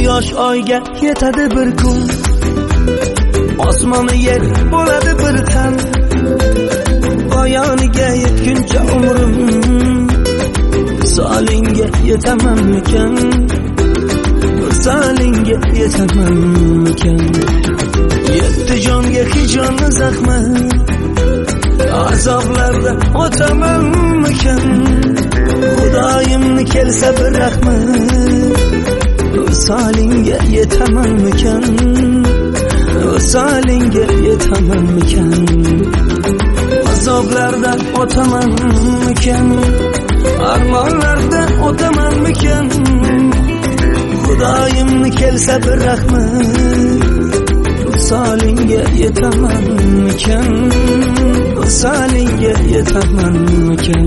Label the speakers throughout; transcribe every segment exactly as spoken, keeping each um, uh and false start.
Speaker 1: Quyosh oyga yetadi bir kun, osmoni yer bo'ladi bir tan. Poyoniga yetguncha umrim visolingga yetamanmikan, visolingga yetamanmikan. Yetti jonga hijonni zahmi, azoblarda o'tamanmikan. Xudoyimni kelsa bir rahmi, visolingga yetamanmikan, visolingga yetamanmikan. Azoblarda o'tamanmikan, armonlarda o'tamanmikan. Xudoyimni kelsa bir rahmi, visolingga yetamanmikan, visolingga yetamanmikan.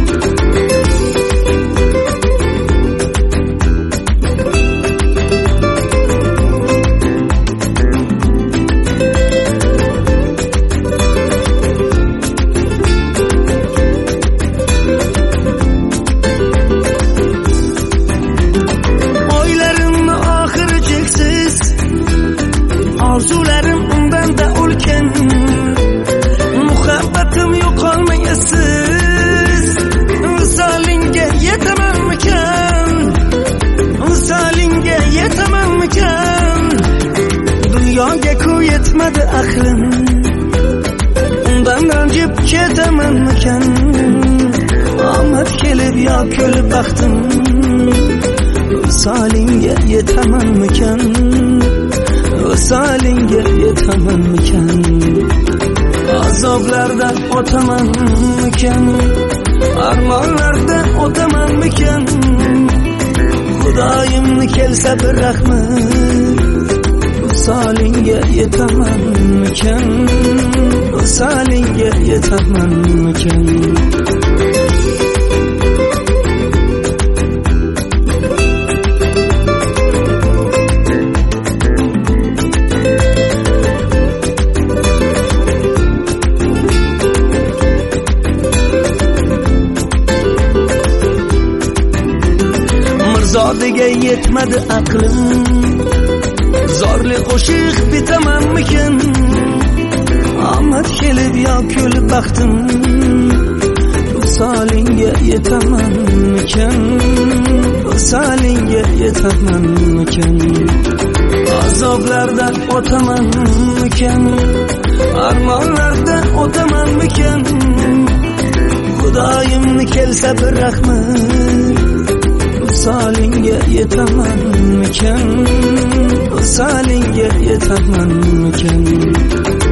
Speaker 1: Orzularim undan da ulkan, muhabbatim yo'qolmaysiz. Visolingga yetamanmikan, visolingga yetamanmikan. Dunyoga ku yetmadi aqlim, undan ranjib ketamanmikan. Omad kelib yo kulib baxtim, visolingga yetamanmikan, visolingga yetamanmikan. Azoblarda o'tamanmikan, armonlarda o'tamanmikan. Xudoyimni kelsa bir rahmi, visolingga yetamanmikan, visolingga yetamanmikan. Zodiga yetmadi aqlim, zorli qo'shiq bitamanmikan. Omad kelib yo kulib baxtim, visolingga yetamanmikan, visolingga yetamanmikan. Azoblardan o'tamanmikan, armonlarda o'tamanmikan. Xudoyimni kelsa bir rahmi, visolingga yetamanmikan, visolingga yetamanmikan.